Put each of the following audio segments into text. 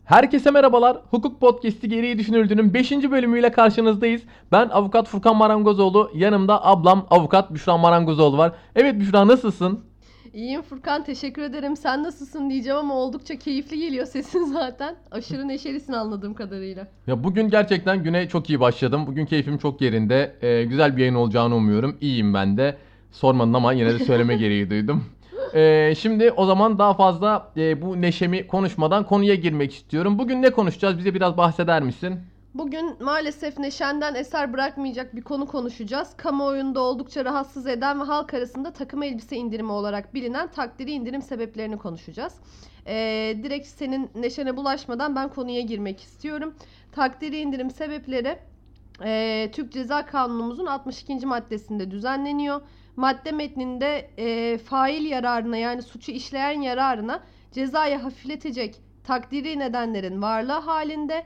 Herkese merhabalar. Hukuk Podcast'i Geriye Düşünüldüğünün 5. bölümüyle karşınızdayız. Ben avukat Furkan Marangozoğlu. Yanımda ablam avukat Büşra Marangozoğlu var. Evet Büşra, nasılsın? İyiyim Furkan, teşekkür ederim. Sen nasılsın diyeceğim ama oldukça keyifli geliyor sesin zaten. Aşırı neşelisin anladığım kadarıyla. Ya bugün gerçekten güne çok iyi başladım. Bugün keyfim çok yerinde. Güzel bir yayın olacağını umuyorum. İyiyim ben de. Sormadın ama yine de söyleme gereği duydum. Şimdi o zaman daha fazla bu neşemi konuşmadan konuya girmek istiyorum. Bugün ne konuşacağız? Bize biraz bahseder misin? Bugün maalesef neşenden eser bırakmayacak bir konu konuşacağız. Kamuoyunda oldukça rahatsız eden ve halk arasında takım elbise indirimi olarak bilinen takdiri indirim sebeplerini konuşacağız. Direkt senin neşene bulaşmadan ben konuya girmek istiyorum. Takdiri indirim sebepleri Türk Ceza Kanunumuzun 62. maddesinde düzenleniyor. Madde metninde fail yararına, yani suçu işleyen yararına cezayı hafifletecek takdiri nedenlerin varlığı halinde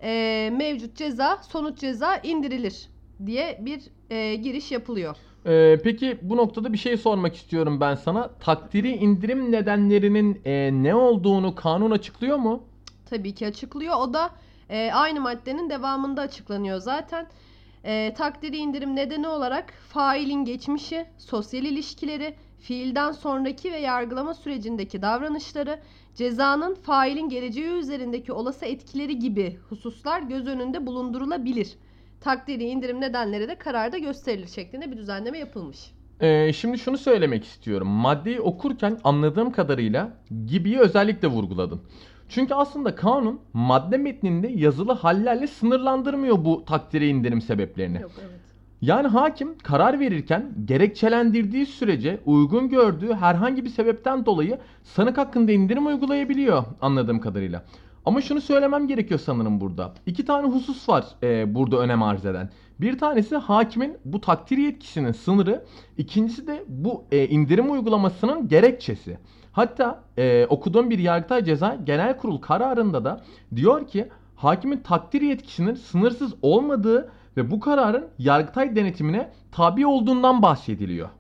mevcut ceza, sonuç ceza indirilir diye bir giriş yapılıyor. Peki bu noktada bir şey sormak istiyorum ben sana. Takdiri indirim nedenlerinin ne olduğunu kanun açıklıyor mu? Tabii ki açıklıyor. O da aynı maddenin devamında açıklanıyor zaten. Takdiri indirim nedeni olarak failin geçmişi, sosyal ilişkileri, fiilden sonraki ve yargılama sürecindeki davranışları, cezanın failin geleceği üzerindeki olası etkileri gibi hususlar göz önünde bulundurulabilir. Takdiri indirim nedenleri de kararda gösterilir şeklinde bir düzenleme yapılmış. Şimdi şunu söylemek istiyorum. Maddeyi okurken anladığım kadarıyla gibiyi özellikle vurguladın. Çünkü aslında kanun madde metninde yazılı hallerle sınırlandırmıyor bu takdire indirim sebeplerini. Yok, evet. Yani hakim karar verirken gerekçelendirdiği sürece uygun gördüğü herhangi bir sebepten dolayı sanık hakkında indirim uygulayabiliyor anladığım kadarıyla. Ama şunu söylemem gerekiyor sanırım burada. İki tane husus var burada önem arz eden. Bir tanesi hakimin bu takdir yetkisinin sınırı. İkincisi de bu indirim uygulamasının gerekçesi. Hatta okuduğum bir Yargıtay Ceza Genel Kurul kararında da diyor ki hakimin takdir yetkisinin sınırsız olmadığı ve bu kararın Yargıtay denetimine tabi olduğundan bahsediliyor.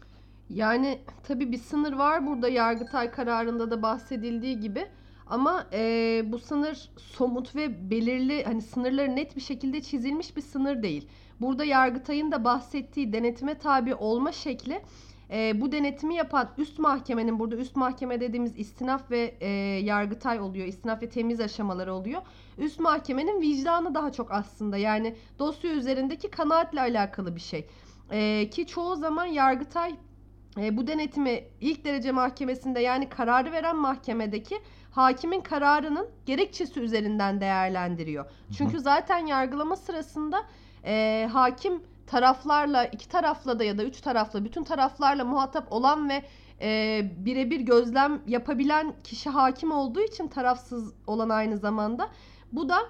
Yani tabii bir sınır var burada, Yargıtay kararında da bahsedildiği gibi. Ama bu sınır somut ve belirli, hani sınırları net bir şekilde çizilmiş bir sınır değil. Burada Yargıtay'ın da bahsettiği denetime tabi olma şekli, bu denetimi yapan üst mahkemenin, burada üst mahkeme dediğimiz istinaf ve Yargıtay oluyor. İstinaf ve temiz aşamaları oluyor. Üst mahkemenin vicdanı daha çok aslında, yani dosya üzerindeki kanaatle alakalı bir şey. Ki çoğu zaman Yargıtay bu denetimi ilk derece mahkemesinde, yani kararı veren mahkemedeki hakimin kararının gerekçesi üzerinden değerlendiriyor. Çünkü zaten yargılama sırasında hakim taraflarla, iki tarafla da ya da üç tarafla, bütün taraflarla muhatap olan ve birebir gözlem yapabilen kişi hakim olduğu için, tarafsız olan aynı zamanda. Bu da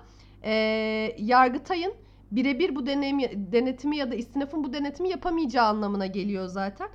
Yargıtay'ın birebir bu denetimi ya da istinafın bu denetimi yapamayacağı anlamına geliyor zaten.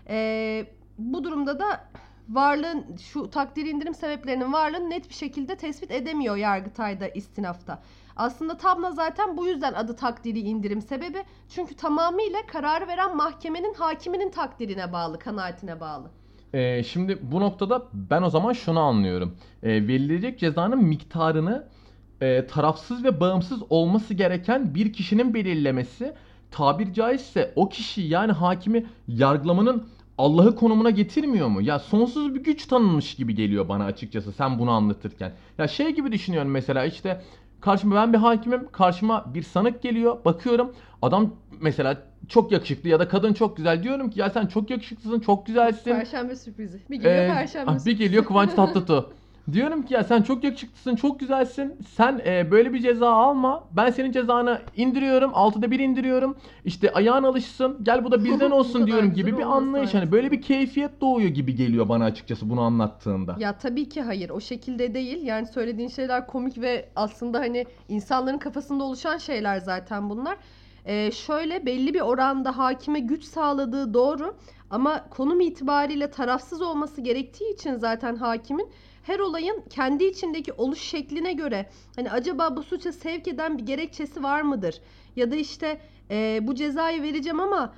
Bu durumda da varlığın, şu takdiri indirim sebeplerinin varlığını net bir şekilde tespit edemiyor Yargıtay'da, istinafta. Aslında tam da zaten bu yüzden adı takdiri indirim sebebi. Çünkü tamamıyla kararı veren mahkemenin, hakiminin takdirine bağlı, kanaatine bağlı. Şimdi bu noktada ben o zaman şunu anlıyorum. Verilecek cezanın miktarını tarafsız ve bağımsız olması gereken bir kişinin belirlemesi, tabir caizse o kişi, yani hakimi yargılamanın Allah'ı konumuna getirmiyor mu? Ya sonsuz bir güç tanınmış gibi geliyor bana açıkçası sen bunu anlatırken. Ya şey gibi düşünüyorum, mesela işte karşıma, ben bir hakimim, karşıma bir sanık geliyor, bakıyorum adam mesela çok yakışıklı ya da kadın çok güzel, diyorum ki ya sen çok yakışıklısın, çok güzelsin. Perşembe sürprizi. Bir geliyor Perşembe sürprizi. Bir geliyor Kıvanç Tatlıtuğ. Diyorum ki ya sen çok yakışıklısın, çok güzelsin. Sen böyle bir ceza alma. Ben senin cezanı indiriyorum. 6'da 1 indiriyorum. İşte ayağın alışsın. Gel bu da bizden olsun diyorum gibi bir anlayış. Hani böyle bir keyfiyet doğuyor gibi geliyor bana açıkçası bunu anlattığında. Ya tabii ki hayır. O şekilde değil. Yani söylediğin şeyler komik ve aslında hani insanların kafasında oluşan şeyler zaten bunlar. Şöyle, belli bir oranda hakime güç sağladığı doğru. Ama konum itibariyle tarafsız olması gerektiği için zaten hakimin, her olayın kendi içindeki oluş şekline göre hani acaba bu suça sevk eden bir gerekçesi var mıdır? Ya da işte bu cezayı vereceğim ama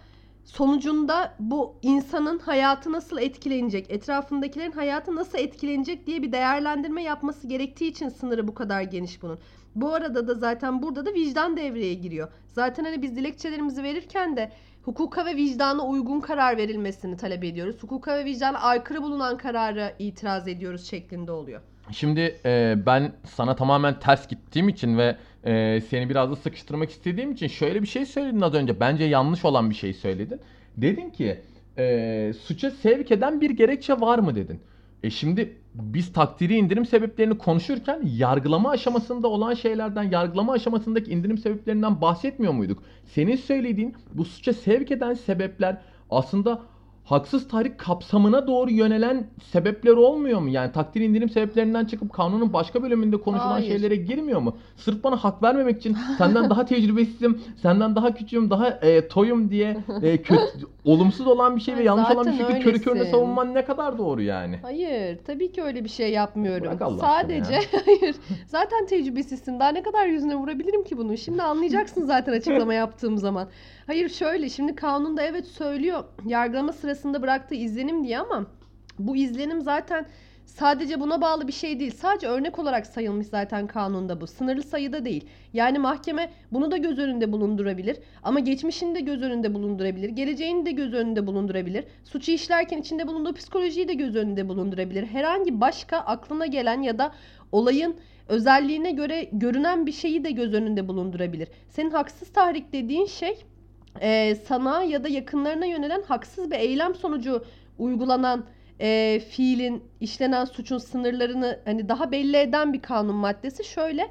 sonucunda bu insanın hayatı nasıl etkilenecek, etrafındakilerin hayatı nasıl etkilenecek diye bir değerlendirme yapması gerektiği için sınırı bu kadar geniş bunun. Bu arada da zaten burada da vicdan devreye giriyor. Zaten hani biz dilekçelerimizi verirken de hukuka ve vicdana uygun karar verilmesini talep ediyoruz. Hukuka ve vicdana aykırı bulunan karara itiraz ediyoruz şeklinde oluyor. Şimdi ben sana tamamen ters gittiğim için ve seni biraz da sıkıştırmak istediğim için şöyle bir şey söyledin az önce. Bence yanlış olan bir şey söyledin. Dedin ki suça sevk eden bir gerekçe var mı dedin. Şimdi biz takdiri indirim sebeplerini konuşurken yargılama aşamasında olan şeylerden, yargılama aşamasındaki indirim sebeplerinden bahsetmiyor muyduk? Senin söylediğin bu suça sevk eden sebepler aslında haksız tahrik kapsamına doğru yönelen sebepler olmuyor mu? Yani takdir indirim sebeplerinden çıkıp kanunun başka bölümünde konuşulan Hayır. şeylere girmiyor mu? Sırf bana hak vermemek için senden daha tecrübesizim, senden daha küçüğüm, daha toyum diye olumsuz olan bir şey ve Ay, yanlış olan bir zaten fikri körü körüne öylesin. savunman ne kadar doğru yani? Hayır, tabii ki öyle bir şey yapmıyorum. Bırak Allah aşkına Sadece ya. hayır. Zaten tecrübesizsin. Daha ne kadar yüzüne vurabilirim ki bunu? Şimdi anlayacaksın zaten açıklama yaptığım zaman. Hayır şöyle, şimdi kanunda evet söylüyor yargılama sırasında bıraktığı izlenim diye ama bu izlenim zaten sadece buna bağlı bir şey değil. Sadece örnek olarak sayılmış zaten kanunda bu. Sınırlı sayıda değil. Yani mahkeme bunu da göz önünde bulundurabilir. Ama geçmişini de göz önünde bulundurabilir. Geleceğini de göz önünde bulundurabilir. Suçu işlerken içinde bulunduğu psikolojiyi de göz önünde bulundurabilir. Herhangi başka aklına gelen ya da olayın özelliğine göre görünen bir şeyi de göz önünde bulundurabilir. Senin haksız tahrik dediğin şey sana ya da yakınlarına yönelen haksız bir eylem sonucu uygulanan fiilin, işlenen suçun sınırlarını hani daha belli eden bir kanun maddesi. Şöyle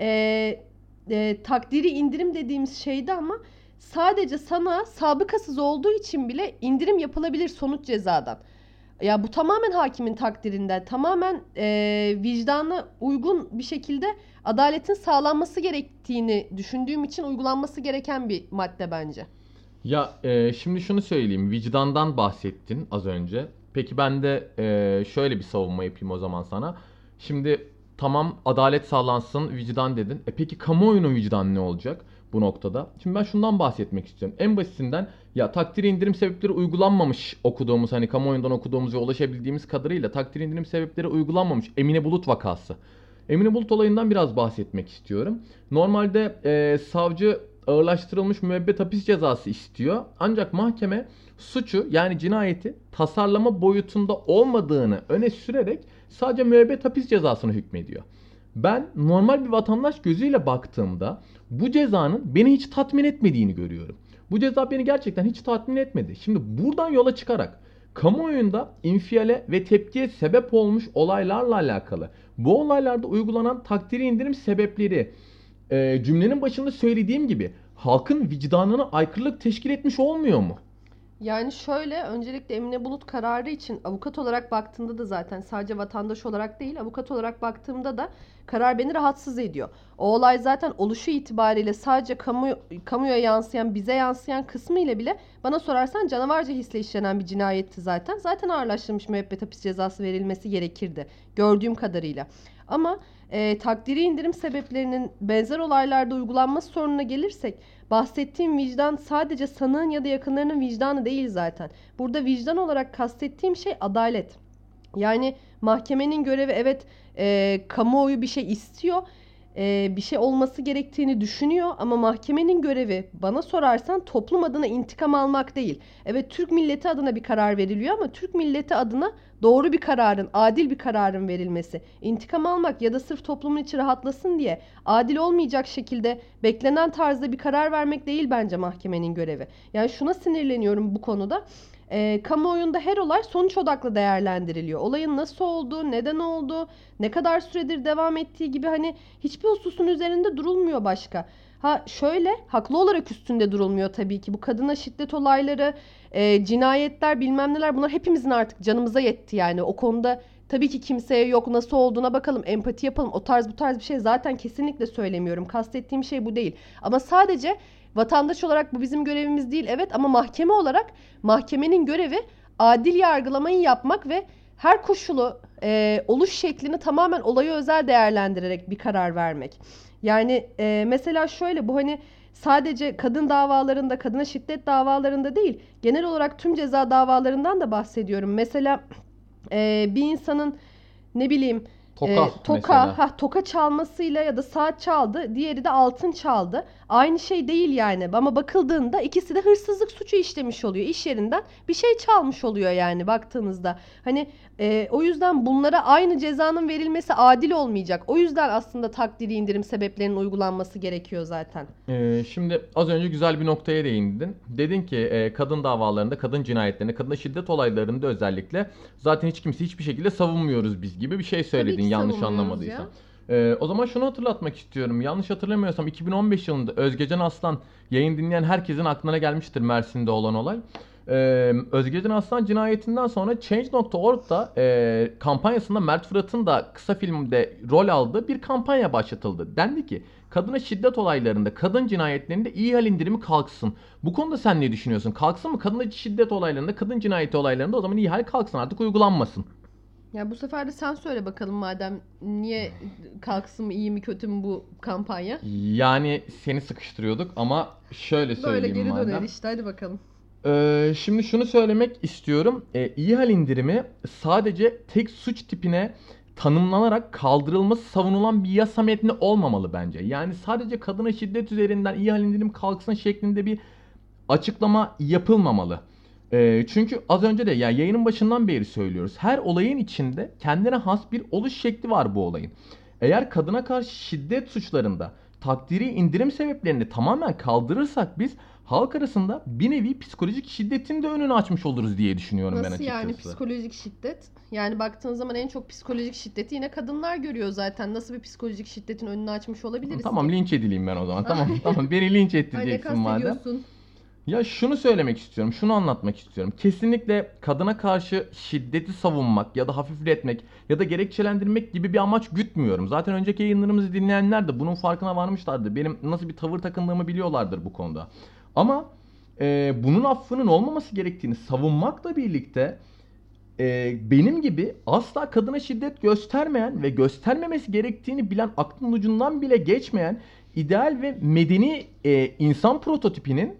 takdiri indirim dediğimiz şeyde ama sadece sana sabıkasız olduğu için bile indirim yapılabilir sonuç cezadan. Ya bu tamamen hakimin takdirinden, tamamen vicdana uygun bir şekilde adaletin sağlanması gerektiğini düşündüğüm için uygulanması gereken bir madde bence. Ya şimdi şunu söyleyeyim. Vicdandan bahsettin az önce. Peki ben de şöyle bir savunma yapayım o zaman sana. Şimdi tamam adalet sağlansın vicdan dedin. Peki kamuoyunun vicdanı ne olacak bu noktada? Şimdi ben şundan bahsetmek istiyorum. En basitinden ya takdiri indirim sebepleri uygulanmamış okuduğumuz hani kamuoyundan okuduğumuz ve ulaşabildiğimiz kadarıyla takdiri indirim sebepleri uygulanmamış Emine Bulut vakası. Emine Bulut olayından biraz bahsetmek istiyorum. Normalde savcı ağırlaştırılmış müebbet hapis cezası istiyor. Ancak mahkeme suçu yani cinayeti tasarlama boyutunda olmadığını öne sürerek sadece müebbet hapis cezasını hükmediyor. Ben normal bir vatandaş gözüyle baktığımda bu cezanın beni hiç tatmin etmediğini görüyorum. Bu ceza beni gerçekten hiç tatmin etmedi. Şimdi buradan yola çıkarak kamuoyunda infiale ve tepkiye sebep olmuş olaylarla alakalı bu olaylarda uygulanan takdiri indirim sebepleri cümlenin başında söylediğim gibi halkın vicdanına aykırılık teşkil etmiş olmuyor mu? Yani şöyle, öncelikle Emine Bulut kararı için avukat olarak baktığımda da zaten sadece vatandaş olarak değil, avukat olarak baktığımda da karar beni rahatsız ediyor. O olay zaten oluşu itibariyle sadece kamuya yansıyan, bize yansıyan kısmı ile bile bana sorarsan canavarca hisle işlenen bir cinayetti zaten. Zaten ağırlaştırılmış müebbet hapis cezası verilmesi gerekirdi gördüğüm kadarıyla. Ama takdiri indirim sebeplerinin benzer olaylarda uygulanması sorununa gelirsek, bahsettiğim vicdan sadece sanığın ya da yakınlarının vicdanı değil zaten. Burada vicdan olarak kastettiğim şey adalet. Yani mahkemenin görevi evet kamuoyu bir şey istiyor, bir şey olması gerektiğini düşünüyor ama mahkemenin görevi bana sorarsan toplum adına intikam almak değil. Evet Türk milleti adına bir karar veriliyor ama Türk milleti adına doğru bir kararın, adil bir kararın verilmesi. İntikam almak ya da sırf toplumun içi rahatlasın diye adil olmayacak şekilde beklenen tarzda bir karar vermek değil bence mahkemenin görevi. Yani şuna sinirleniyorum bu konuda. Kamuoyunda her olay sonuç odaklı değerlendiriliyor. Olayın nasıl olduğu, neden olduğu, ne kadar süredir devam ettiği gibi hani hiçbir hususun üzerinde durulmuyor başka. Ha şöyle haklı olarak üstünde durulmuyor tabii ki. Bu kadına şiddet olayları, cinayetler bilmem neler bunlar hepimizin artık canımıza yetti yani. O konuda tabii ki kimseye yok nasıl olduğuna bakalım, empati yapalım. O tarz bu tarz bir şey zaten kesinlikle söylemiyorum. Kastettiğim şey bu değil. Ama sadece vatandaş olarak bu bizim görevimiz değil evet ama mahkeme olarak mahkemenin görevi adil yargılamayı yapmak ve her koşulu oluş şeklini tamamen olaya özel değerlendirerek bir karar vermek. Yani mesela şöyle bu hani sadece kadın davalarında, kadına şiddet davalarında değil, genel olarak tüm ceza davalarından da bahsediyorum. Mesela bir insanın ne bileyim Toka mesela. toka çalmasıyla ya da saat çaldı, diğeri de altın çaldı. Aynı şey değil yani. Ama bakıldığında ikisi de hırsızlık suçu işlemiş oluyor. İş yerinden bir şey çalmış oluyor yani baktığınızda. Hani o yüzden bunlara aynı cezanın verilmesi adil olmayacak. O yüzden aslında takdiri indirim sebeplerinin uygulanması gerekiyor zaten. Şimdi az önce güzel bir noktaya değindin. Dedin ki kadın davalarında, kadın cinayetlerinde, kadına şiddet olaylarında özellikle zaten hiç kimse hiçbir şekilde savunmuyoruz biz gibi bir şey söyledin, ki yanlış savunmuyoruz anlamadıysam. O zaman şunu hatırlatmak istiyorum. Yanlış hatırlamıyorsam 2015 yılında Özgecan Aslan, yayın dinleyen herkesin aklına gelmiştir Mersin'de olan olay. Özgecan Aslan cinayetinden sonra Change.org'da kampanyasında Mert Fırat'ın da kısa filmde rol aldığı bir kampanya başlatıldı. Dendi ki kadına şiddet olaylarında, kadın cinayetlerinde iyi hal indirimi kalksın. Bu konuda sen ne düşünüyorsun? Kalksın mı kadına şiddet olaylarında, kadın cinayeti olaylarında, o zaman iyi hal kalksın, artık uygulanmasın. Ya bu sefer de sen söyle bakalım madem, niye kalksın mı, iyi mi kötü mü bu kampanya? Yani seni sıkıştırıyorduk ama şöyle Böyle söyleyeyim geri madem. döner işte, hadi bakalım. Şimdi şunu söylemek istiyorum. İyi hal indirimi sadece tek suç tipine tanımlanarak kaldırılması savunulan bir yasa metni olmamalı bence. Yani sadece kadına şiddet üzerinden iyi hal indirim kalksın şeklinde bir açıklama yapılmamalı. Çünkü az önce de ya yayının başından beri söylüyoruz. Her olayın içinde kendine has bir oluş şekli var bu olayın. Eğer kadına karşı şiddet suçlarında takdiri indirim sebeplerini tamamen kaldırırsak biz halk arasında bir nevi psikolojik şiddetin de önünü açmış oluruz diye düşünüyorum ben Nasıl açıkçası. yani psikolojik şiddet? Yani baktığın zaman en çok psikolojik şiddeti yine kadınlar görüyor zaten. Nasıl bir psikolojik şiddetin önünü açmış olabiliriz Tamam, ki? linç edileyim ben o zaman. Tamam, beni linç Ay, ne ettireceksin madem. kastediyorsun? Ya şunu söylemek istiyorum, şunu anlatmak istiyorum. Kesinlikle kadına karşı şiddeti savunmak ya da hafifletmek ya da gerekçelendirmek gibi bir amaç gütmüyorum. Zaten önceki yayınlarımızı dinleyenler de bunun farkına varmışlardır. Benim nasıl bir tavır takındığımı biliyorlardır bu konuda. Ama bunun affının olmaması gerektiğini savunmakla birlikte benim gibi asla kadına şiddet göstermeyen ve göstermemesi gerektiğini bilen, aklın ucundan bile geçmeyen ideal ve medeni insan prototipinin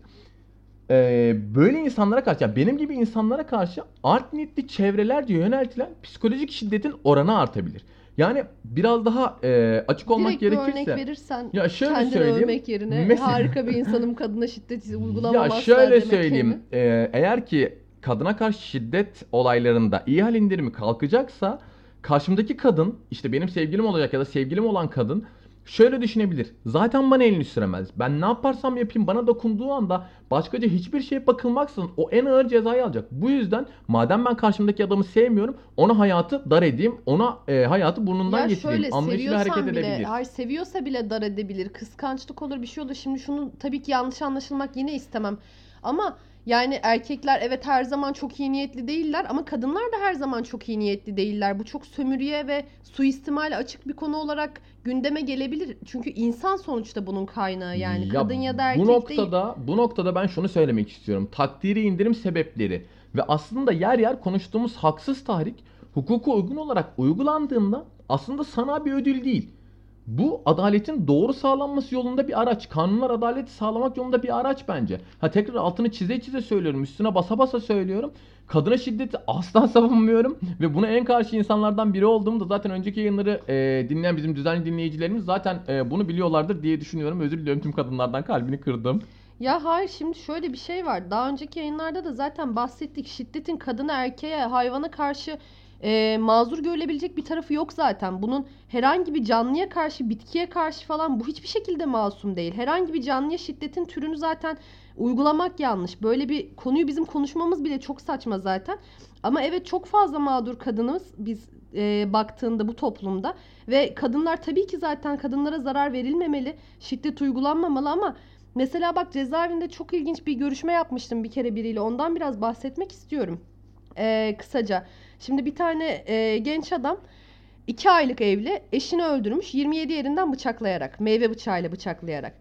böyle insanlara karşı, yani benim gibi insanlara karşı art niyetli çevrelerce yöneltilen psikolojik şiddetin oranı artabilir. Yani biraz daha açık olmak Direkt bir örnek gerekirse, verirsen, ya şöyle kendini söyleyeyim. övmek yerine Mesela- harika bir insanım, kadına şiddet Ya uygulamam asla şöyle demek söyleyeyim. yerine. Eğer ki kadına karşı şiddet olaylarında iyi hal indirimi kalkacaksa, karşımdaki kadın, işte benim sevgilim olacak ya da sevgilim olan kadın şöyle düşünebilir. Zaten bana elini süremez. Ben ne yaparsam yapayım bana dokunduğu anda başkaca hiçbir şeye bakılmaksızın o en ağır cezayı alacak. Bu yüzden madem ben karşımdaki adamı sevmiyorum, ona hayatı dar edeyim. Ona hayatı burnundan Ya getireyim. şöyle, Anlayışıyla hareket seviyorsan bile, edebilir. hayır, seviyorsa bile dar edebilir. Kıskançlık olur, bir şey olur. Şimdi şunu tabii ki yanlış anlaşılmak yine istemem. Ama yani erkekler evet her zaman çok iyi niyetli değiller ama kadınlar da her zaman çok iyi niyetli değiller. Bu çok sömürüye ve suistimale açık bir konu olarak gündeme gelebilir. Çünkü insan sonuçta bunun kaynağı, yani Ya kadın ya da bu erkek değil. noktada ben şunu söylemek istiyorum. Takdiri indirim sebepleri ve aslında yer yer konuştuğumuz haksız tahrik hukuka uygun olarak uygulandığında aslında sana bir ödül değil. Bu adaletin doğru sağlanması yolunda bir araç. Kanunlar adaleti sağlamak yolunda bir araç bence. Ha, tekrar altını çize çize söylüyorum. Üstüne basa basa söylüyorum. Kadına şiddeti asla savunmuyorum. Ve buna en karşı insanlardan biri olduğumu da zaten önceki yayınları dinleyen bizim düzenli dinleyicilerimiz zaten bunu biliyorlardır diye düşünüyorum. Özür diliyorum tüm kadınlardan, kalbini kırdım. Ya hayır, şimdi şöyle bir şey var. Daha önceki yayınlarda da zaten bahsettik. Şiddetin kadına, erkeğe, hayvana karşı mazur görülebilecek bir tarafı yok zaten. Bunun herhangi bir canlıya karşı, bitkiye karşı falan bu hiçbir şekilde masum değil. Herhangi bir canlıya şiddetin türünü zaten uygulamak yanlış. Böyle bir konuyu bizim konuşmamız bile çok saçma zaten. Ama evet, çok fazla mağdur kadınız biz baktığında bu toplumda. Ve kadınlar tabii ki, zaten kadınlara zarar verilmemeli, şiddet uygulanmamalı ama mesela bak, cezaevinde çok ilginç bir görüşme yapmıştım bir kere biriyle. Ondan biraz bahsetmek istiyorum. Kısaca. Şimdi bir tane genç adam 2 aylık evli, eşini öldürmüş 27 yerinden bıçaklayarak, meyve bıçağıyla bıçaklayarak.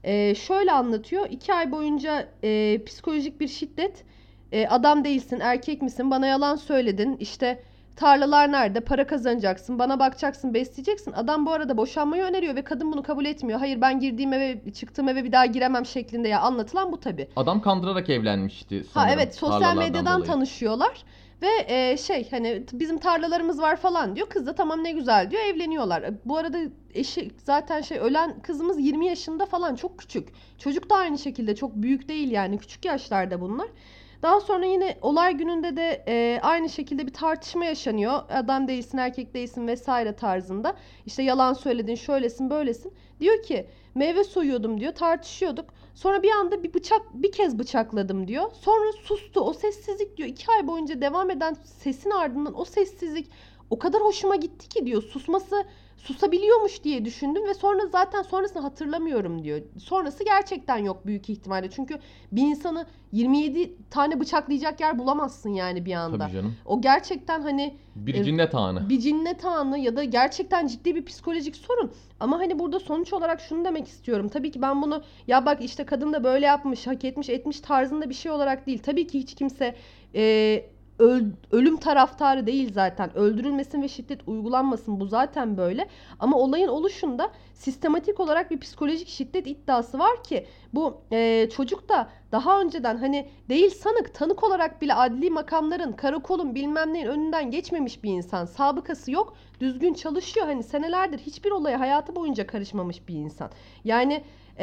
Şöyle anlatıyor: 2 ay boyunca psikolojik bir şiddet. Adam değilsin, erkek misin, bana yalan söyledin, İşte Tarlalar nerede? Para kazanacaksın. Bana bakacaksın, besleyeceksin. Adam bu arada boşanmayı öneriyor ve kadın bunu kabul etmiyor. Hayır, ben girdiğim eve, çıktığım eve bir daha giremem şeklinde ya anlatılan bu tabii. Adam kandırarak evlenmişti Ha sanırım evet, sosyal tarlalardan medyadan dolayı. tanışıyorlar ve hani bizim tarlalarımız var falan diyor. Kız da tamam ne güzel diyor, evleniyorlar. Bu arada eşi zaten ölen kızımız 20 yaşında falan, çok küçük. Çocuk da aynı şekilde çok büyük değil yani, küçük yaşlarda bunlar. Daha sonra yine olay gününde de aynı şekilde bir tartışma yaşanıyor. Adam değilsin, erkek değilsin vesaire tarzında. İşte yalan söyledin, şöylesin, böylesin. Diyor ki meyve soyuyordum diyor, tartışıyorduk. Sonra bir anda bir kez bıçakladım diyor. Sonra sustu. O sessizlik diyor, 2 ay boyunca devam eden sesin ardından o sessizlik o kadar hoşuma gitti ki diyor. Susabiliyormuş diye düşündüm ve sonra zaten sonrasını hatırlamıyorum diyor. Sonrası gerçekten yok büyük ihtimalle. Çünkü bir insanı 27 tane bıçaklayacak yer bulamazsın yani bir anda. Tabii canım. O gerçekten hani Bir cinnet anı. bir cinnet anı ya da gerçekten ciddi bir psikolojik sorun. Ama hani burada sonuç olarak şunu demek istiyorum. Tabii ki ben bunu ya bak işte kadın da böyle yapmış, hak etmiş, etmiş tarzında bir şey olarak değil. Tabii ki hiç kimse ölüm taraftarı değil zaten. Öldürülmesin ve şiddet uygulanmasın, bu zaten böyle. Ama olayın oluşunda sistematik olarak bir psikolojik şiddet iddiası var ki bu çocuk da daha önceden hani değil tanık olarak bile adli makamların, karakolun bilmem neyin önünden geçmemiş bir insan. Sabıkası yok, düzgün çalışıyor. Hani senelerdir hiçbir olaya hayatı boyunca karışmamış bir insan. Yani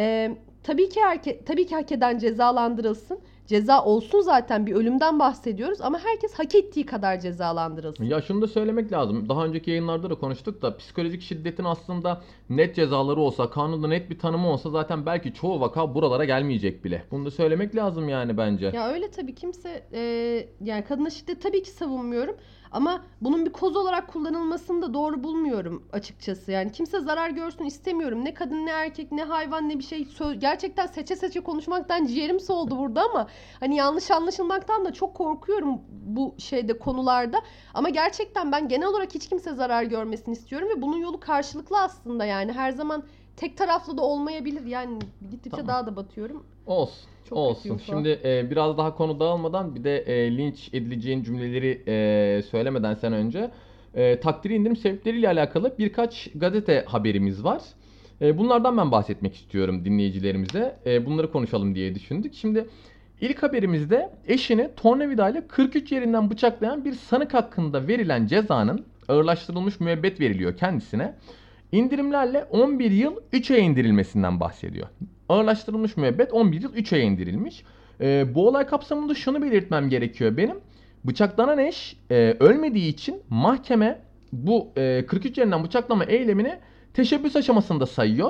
tabii ki hak eden cezalandırılsın. Ceza olsun, zaten bir ölümden bahsediyoruz ama herkes hak ettiği kadar cezalandırılsın. Ya şunu da söylemek lazım. Daha önceki yayınlarda da konuştuk da psikolojik şiddetin aslında net cezaları olsa, kanunda net bir tanımı olsa zaten belki çoğu vaka buralara gelmeyecek bile. Bunu da söylemek lazım yani bence. Ya öyle tabii, kimse yani kadına şiddet tabii ki savunmuyorum ama bunun bir koz olarak kullanılmasını da doğru bulmuyorum açıkçası. Yani kimse zarar görsün istemiyorum. Ne kadın, ne erkek, ne hayvan, ne bir şey. Gerçekten seçe seçe konuşmaktan ciğerim soğudu burada ama hani yanlış anlaşılmaktan da çok korkuyorum bu konularda. Ama gerçekten ben genel olarak hiç kimse zarar görmesini istiyorum ve bunun yolu karşılıklı aslında, yani her zaman tek taraflı da olmayabilir. Yani gittikçe Tamam. daha da batıyorum. Olsun. Çok Olsun. kötüyüm şu an. Şimdi biraz daha konu dağılmadan bir de linç edileceğin cümleleri söylemeden sen önce takdiri indirim sebepleriyle alakalı birkaç gazete haberimiz var. Bunlardan ben bahsetmek istiyorum dinleyicilerimize. Bunları konuşalım diye düşündük. Şimdi ilk haberimizde eşini tornavidayla 43 yerinden bıçaklayan bir sanık hakkında verilen cezanın ağırlaştırılmış müebbet veriliyor kendisine. İndirimlerle 11 yıl 3 aya indirilmesinden bahsediyor. Ağırlaştırılmış müebbet 11 yıl 3 aya indirilmiş. Bu olay kapsamında şunu belirtmem gerekiyor benim. Bıçaklanan eş ölmediği için mahkeme bu 43 yerinden bıçaklama eylemini teşebbüs aşamasında sayıyor.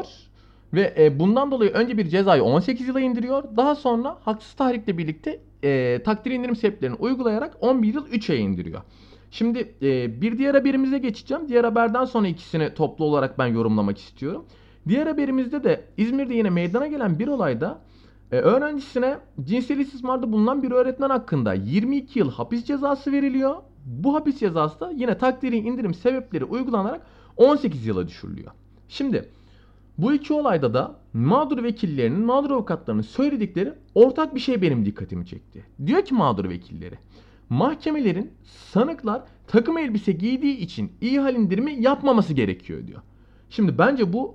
Ve bundan dolayı önce bir cezayı 18 yıla indiriyor. Daha sonra haksız tahrikle birlikte takdiri indirim sebeplerini uygulayarak 11 yıl 3 aya indiriyor. Şimdi bir diğer haberimize geçeceğim. Diğer haberden sonra ikisini toplu olarak ben yorumlamak istiyorum. Diğer haberimizde de İzmir'de yine meydana gelen bir olayda öğrencisine cinsel istismarda bulunan bir öğretmen hakkında 22 yıl hapis cezası veriliyor. Bu hapis cezası da yine takdiri indirim sebepleri uygulanarak 18 yıla düşürülüyor. Şimdi bu iki olayda da mağdur vekillerinin, mağdur avukatlarının söyledikleri ortak bir şey benim dikkatimi çekti. Diyor ki mağdur vekilleri, mahkemelerin sanıklar takım elbise giydiği için ihal indirimi yapmaması gerekiyor diyor. Şimdi bence bu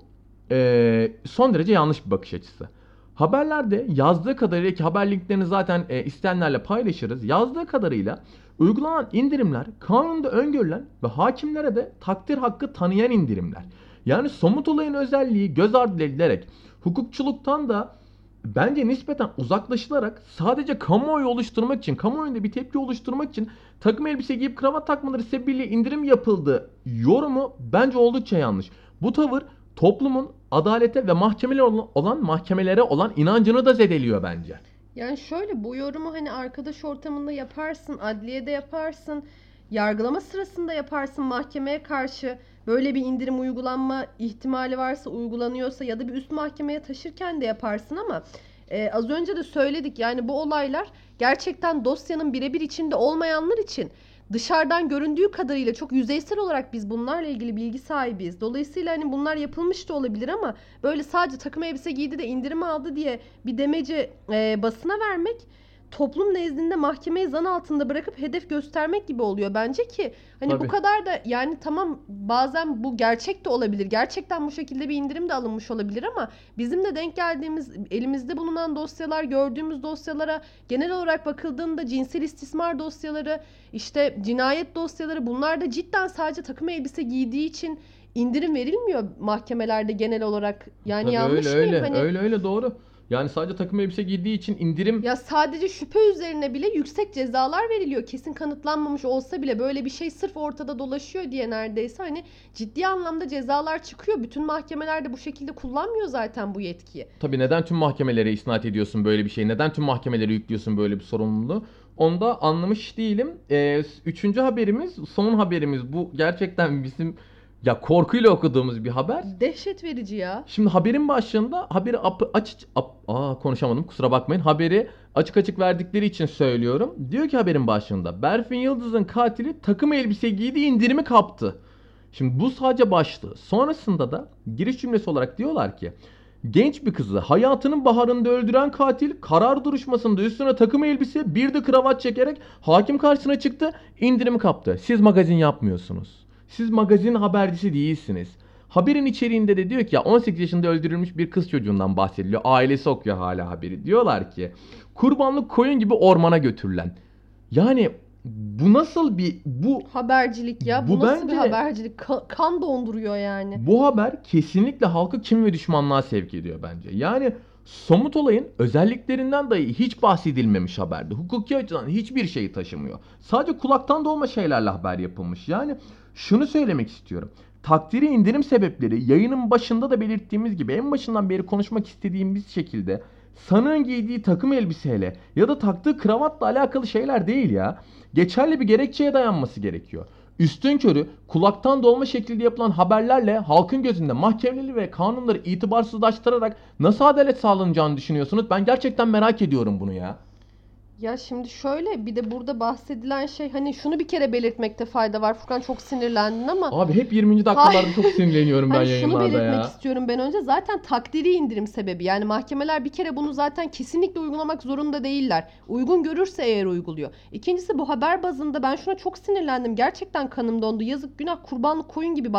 son derece yanlış bir bakış açısı. Haberlerde yazdığı kadarıyla, ki haber linklerini zaten isteyenlerle paylaşırız. Yazdığı kadarıyla uygulanan indirimler kanunda öngörülen ve hakimlere de takdir hakkı tanıyan indirimler. Yani somut olayın özelliği göz ardı edilerek hukukçuluktan da bence nispeten uzaklaşılarak sadece kamuoyu oluşturmak için, kamuoyunda bir tepki oluşturmak için takım elbise giyip kravat takmaları sebebiyle indirim yapıldı yorumu bence oldukça yanlış. Bu tavır toplumun adalete ve mahkemelere olan inancını da zedeliyor bence. Yani şöyle, bu yorumu hani arkadaş ortamında yaparsın, adliyede yaparsın, yargılama sırasında yaparsın, mahkemeye karşı böyle bir indirim uygulanma ihtimali varsa, uygulanıyorsa ya da bir üst mahkemeye taşırken de yaparsın ama az önce de söyledik, yani bu olaylar gerçekten dosyanın birebir içinde olmayanlar için dışarıdan göründüğü kadarıyla çok yüzeysel olarak biz bunlarla ilgili bilgi sahibiyiz. Dolayısıyla hani bunlar yapılmış da olabilir ama böyle sadece takım elbise giydi de indirim aldı diye bir demeci basına vermek toplum nezdinde mahkemeyi zan altında bırakıp hedef göstermek gibi oluyor bence ki hani bu Tabii. kadar da yani tamam bazen bu gerçek de olabilir. Gerçekten bu şekilde bir indirim de alınmış olabilir ama bizim de denk geldiğimiz elimizde bulunan dosyalar, gördüğümüz dosyalara genel olarak bakıldığında cinsel istismar dosyaları, işte cinayet dosyaları bunlar da cidden sadece takım elbise giydiği için indirim verilmiyor mahkemelerde genel olarak. Yani Tabii yanlış öyle mıyım? öyle Hani öyle doğru. Yani sadece takım elbise giydiği için indirim. ya sadece şüphe üzerine bile yüksek cezalar veriliyor. Kesin kanıtlanmamış olsa bile böyle bir şey sırf ortada dolaşıyor diye neredeyse hani ciddi anlamda cezalar çıkıyor. Bütün mahkemelerde bu şekilde kullanmıyor zaten bu yetkiyi. Tabii neden tüm mahkemelere isnat ediyorsun böyle bir şey? Neden tüm mahkemelere yüklüyorsun böyle bir sorumluluğu? Onu da anlamış değilim. Üçüncü haberimiz, son haberimiz. Bu gerçekten bizim ya korkuyla okuduğumuz bir haber. Dehşet verici ya. Şimdi haberin başlığında haberi konuşamadım kusura bakmayın. Haberi açık açık verdikleri için söylüyorum. Diyor ki haberin başlığında Berfin Yıldız'ın katili takım elbise giydi indirimi kaptı. Şimdi bu sadece başlığı. Sonrasında da giriş cümlesi olarak diyorlar ki genç bir kızı hayatının baharında öldüren katil karar duruşmasında üstüne takım elbise bir de kravat çekerek hakim karşısına çıktı, indirimi kaptı. Siz magazin yapmıyorsunuz. Siz magazin habercisi değilsiniz. Haberin içeriğinde de diyor ki ya 18 yaşında öldürülmüş bir kız çocuğundan bahsediliyor. Ailesi okuyor hala haberi. Diyorlar ki kurbanlık koyun gibi ormana götürülen. Yani bu nasıl bu Habercilik ya. Bu Bu nasıl bir bence- habercilik? Kan donduruyor yani. bu haber kesinlikle halkı kin ve düşmanlığa sevk ediyor bence. Yani somut olayın özelliklerinden dahi hiç bahsedilmemiş haberde. Hukuki açıdan hiçbir şeyi taşımıyor. Sadece kulaktan dolma şeylerle haber yapılmış. Yani şunu söylemek istiyorum. Takdiri indirim sebepleri yayının başında da belirttiğimiz gibi en başından beri konuşmak istediğimiz şekilde sanığın giydiği takım elbiseyle ya da taktığı kravatla alakalı şeyler değil ya. Geçerli bir gerekçeye dayanması gerekiyor. Üstünkörü kulaktan dolma şekilde yapılan haberlerle halkın gözünde mahkemeleri ve kanunları itibarsızlaştırarak nasıl adalet sağlanacağını düşünüyorsunuz? Ben gerçekten merak ediyorum bunu ya. Ya şimdi şöyle bir de burada bahsedilen şey hani şunu bir kere belirtmekte fayda var. Furkan çok sinirlendin ama Abi hep 20. dakikalarda çok sinirleniyorum ben hani şunu yayınlarda belirtmek ya. istiyorum ben önce. Zaten takdiri indirim sebebi. Yani mahkemeler bir kere bunu zaten kesinlikle uygulamak zorunda değiller. Uygun görürse eğer uyguluyor. İkincisi bu haber bazında ben şuna çok sinirlendim. Gerçekten kanım dondu. Yazık günah kurbanlık koyun gibi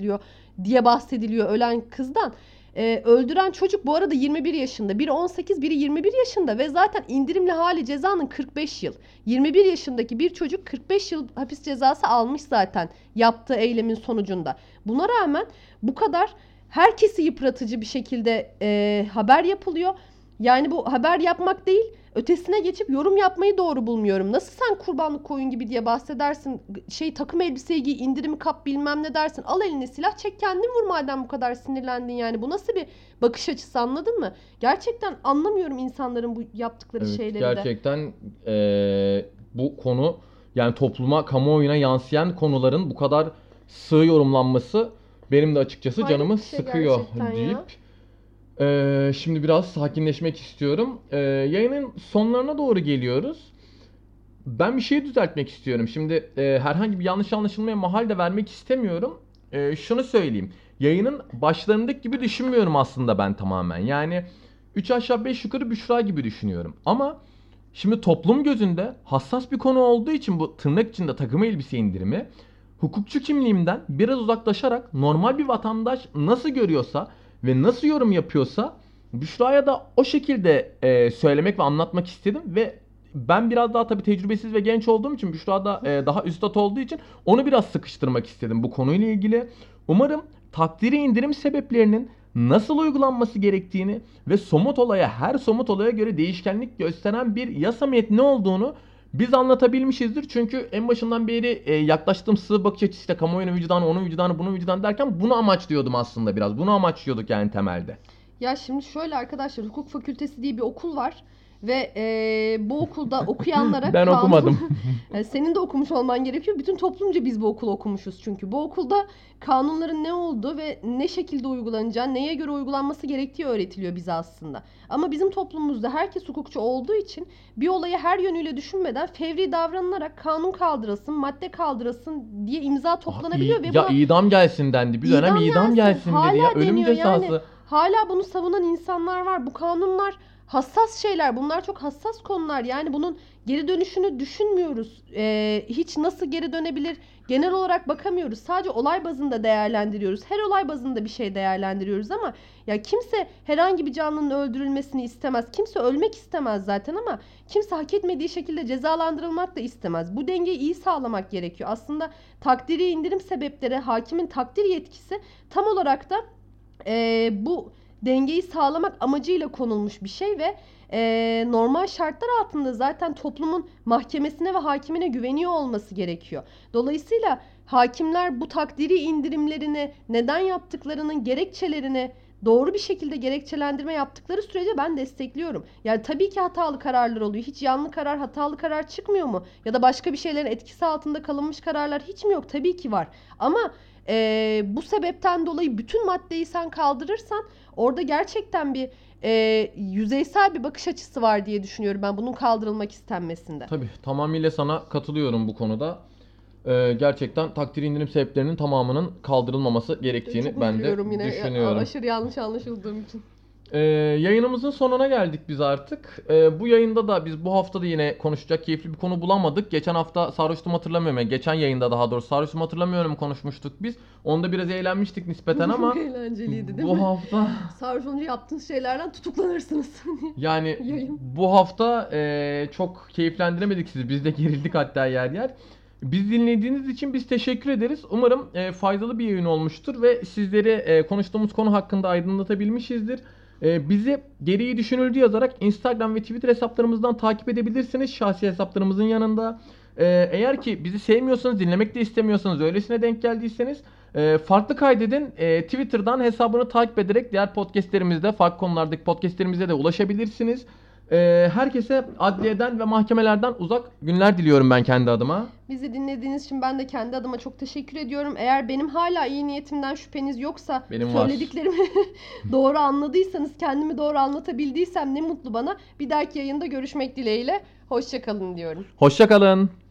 bahsediliyor ölen kızdan. Öldüren çocuk bu arada 21 yaşında. Biri 18, biri 21 yaşında ve zaten indirimli hali cezanın 45 yıl. 21 yaşındaki bir çocuk 45 yıl hapis cezası almış zaten yaptığı eylemin sonucunda. Buna rağmen bu kadar herkesi yıpratıcı bir şekilde haber yapılıyor. Yani bu haber yapmak değil, ötesine geçip yorum yapmayı doğru bulmuyorum. Nasıl sen kurbanlık koyun gibi diye bahsedersin, takım elbiseyi giy, indirimi kap bilmem ne dersin. Al eline silah çek kendin vur madem bu kadar sinirlendin yani. Bu nasıl bir bakış açısı anladın mı? Gerçekten anlamıyorum insanların bu yaptıkları Evet, şeyleri de. gerçekten bu konu yani topluma, kamuoyuna yansıyan konuların bu kadar sığ yorumlanması benim de açıkçası Hayret canımı bir şey sıkıyor gerçekten ya. deyip şimdi biraz sakinleşmek istiyorum. Yayının sonlarına doğru geliyoruz. Ben bir şey düzeltmek istiyorum. Şimdi herhangi bir yanlış anlaşılmaya mahal de vermek istemiyorum. Şunu söyleyeyim. Yayının başlarındaki gibi düşünmüyorum aslında ben tamamen. Yani 3 aşağı 5 yukarı Büşra gibi düşünüyorum. Ama şimdi toplum gözünde hassas bir konu olduğu için bu tırnak içinde takım elbise indirimi hukukçu kimliğimden biraz uzaklaşarak normal bir vatandaş nasıl görüyorsa ve nasıl yorum yapıyorsa Büşra'ya da o şekilde söylemek ve anlatmak istedim ve ben biraz daha tabii tecrübesiz ve genç olduğum için Büşra da daha üstad olduğu için onu biraz sıkıştırmak istedim bu konuyla ilgili. Umarım takdiri indirim sebeplerinin nasıl uygulanması gerektiğini ve her somut olaya göre değişkenlik gösteren bir yasa metni olduğunu biz anlatabilmişizdir. Çünkü en başından beri yaklaştığım sığ bakış açısı işte kamuoyunun vicdanı, onun vicdanı, bunun vicdanı derken bunu amaçlıyordum aslında biraz. Bunu amaçlıyorduk yani temelde. Ya şimdi şöyle arkadaşlar hukuk fakültesi diye bir okul var. Ve bu okulda okuyanlara Ben okumadım. Yani senin de okumuş olman gerekiyor. Bütün toplumca biz bu okulu okumuşuz çünkü. Bu okulda kanunların ne olduğu ve ne şekilde uygulanacağı, neye göre uygulanması gerektiği öğretiliyor bize aslında. Ama bizim toplumumuzda herkes hukukçu olduğu için bir olayı her yönüyle düşünmeden fevri davranılarak kanun kaldırılsın, madde kaldırılsın diye imza toplanabiliyor. Ve Ya buna idam gelsin dendi. Bir dönem idam gelsin dedi ya. hala Ölüm deniyor cezası. yani. Hala bunu savunan insanlar var. Bu kanunlar hassas şeyler. Bunlar çok hassas konular. Yani bunun geri dönüşünü düşünmüyoruz. Hiç nasıl geri dönebilir? Genel olarak bakamıyoruz. Sadece olay bazında değerlendiriyoruz. Her olay bazında bir şey değerlendiriyoruz ama ya kimse herhangi bir canlının öldürülmesini istemez. Kimse ölmek istemez zaten ama kimse hak etmediği şekilde cezalandırılmak da istemez. Bu dengeyi iyi sağlamak gerekiyor. Aslında takdiri indirim sebepleri, hakimin takdir yetkisi tam olarak da bu dengeyi sağlamak amacıyla konulmuş bir şey ve normal şartlar altında zaten toplumun mahkemesine ve hakimine güveniyor olması gerekiyor. Dolayısıyla hakimler bu takdiri indirimlerini neden yaptıklarının gerekçelerini doğru bir şekilde gerekçelendirme yaptıkları sürece ben destekliyorum. Yani tabii ki hatalı kararlar oluyor. Hiç yanlı karar, hatalı karar çıkmıyor mu? Ya da başka bir şeylerin etkisi altında kalınmış kararlar hiç mi yok? Tabii ki var. Ama bu sebepten dolayı bütün maddeyi sen kaldırırsan orada gerçekten bir yüzeysel bir bakış açısı var diye düşünüyorum ben bunun kaldırılmak istenmesinde. Tabii tamamıyla sana katılıyorum bu konuda. Gerçekten takdir indirim sebeplerinin tamamının kaldırılmaması gerektiğini Çok ben de üzülüyorum yine düşünüyorum. aşırı yanlış anlaşıldığım için. Yayınımızın sonuna geldik biz artık. Bu yayında da biz bu hafta da yine konuşacak keyifli bir konu bulamadık. Geçen hafta sarhoştum hatırlamıyorum. Yani geçen yayında daha doğrusu sarhoştum hatırlamıyorum konuşmuştuk biz. Onda biraz eğlenmiştik nispeten ama Çok eğlenceliydi değil bu mi? hafta Sarhoş olunca yaptığınız şeylerden tutuklanırsınız. yani Yayın. bu hafta çok keyiflendiremedik sizi. Biz de gerildik hatta yer yer. Biz dinlediğiniz için biz teşekkür ederiz. Umarım faydalı bir yayın olmuştur ve sizleri konuştuğumuz konu hakkında aydınlatabilmişizdir. Bizi gereği düşünüldü yazarak Instagram ve Twitter hesaplarımızdan takip edebilirsiniz. Şahsi hesaplarımızın yanında. Eğer ki bizi sevmiyorsanız, dinlemek de istemiyorsanız, öylesine denk geldiyseniz farklı kaydedin. Twitter'dan hesabını takip ederek diğer podcastlerimizde, farklı konulardaki podcastlerimize de ulaşabilirsiniz. Herkese adliyeden ve mahkemelerden uzak günler diliyorum ben kendi adıma. Bizi dinlediğiniz için ben de kendi adıma çok teşekkür ediyorum. Eğer benim hala iyi niyetimden şüpheniz yoksa, Benim var. söylediklerimi doğru anladıysanız, kendimi doğru anlatabildiysem ne mutlu bana. Bir dahaki yayında görüşmek dileğiyle. Hoşça kalın diyorum. Hoşça kalın.